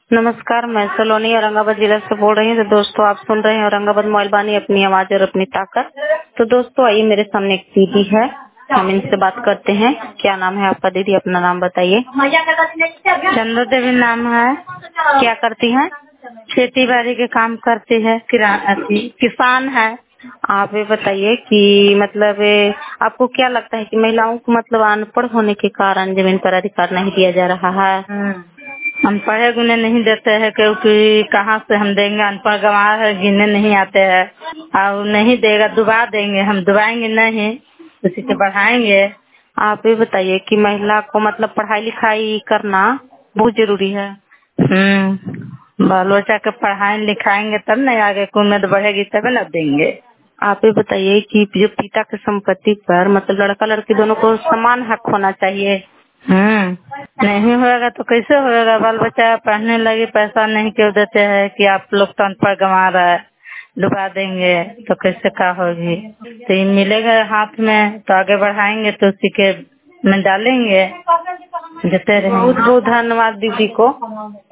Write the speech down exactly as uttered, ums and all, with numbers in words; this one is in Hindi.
नमस्कार, मैं सलोनी औरंगाबाद जिला से बोल रही हूँ। तो दोस्तों, आप सुन रहे हैं औरंगाबाद मोबाइल वाणी, अपनी आवाज और अपनी ताकत। तो दोस्तों, आइए, मेरे सामने एक दीदी है, हम इनसे बात करते हैं। क्या नाम है आपका दीदी? अपना नाम बताइए। चंद्र देवी नाम है। क्या करती हैं? खेती बाड़ी के काम करती है, किराना की किसान है। आप ये बताइए कि मतलब ए, आपको क्या लगता है कि महिलाओं को मतलब अनपढ़ होने के कारण जमीन पर अधिकार नहीं दिया जा रहा है? हम्म, हम पढ़े गुने नहीं देते हैं, क्योंकि कहाँ से हम देंगे? अनपढ़ गंवार है, गिनने नहीं आते हैं। और नहीं देगा, दुबा देंगे, हम दुबाएंगे नहीं, उसी से बढ़ाएंगे। आप ये बताइए कि महिला को मतलब पढ़ाई लिखाई करना बहुत जरूरी है। हम्म, बाल बच्चा के पढ़ाए लिखाएंगे तब न आगे को उम्मीद बढ़ेगी, तब न देंगे। आप ये बताइए कि जो पिता की संपत्ति पर मतलब लड़का लड़की दोनों को समान हक होना चाहिए। हम्म, नहीं होएगा तो कैसे होएगा? बाल बच्चा पढ़ने लगे, पैसा नहीं क्यों देते हैं कि आप लोग तो अनपढ़ गंवा रहा है, डुबा देंगे तो कैसे का होगी? तो ये मिलेगा हाथ में तो आगे बढ़ाएंगे, तो उसी के में डालेंगे, देते रहेंगे। बहुत बहुत धन्यवाद दीदी को।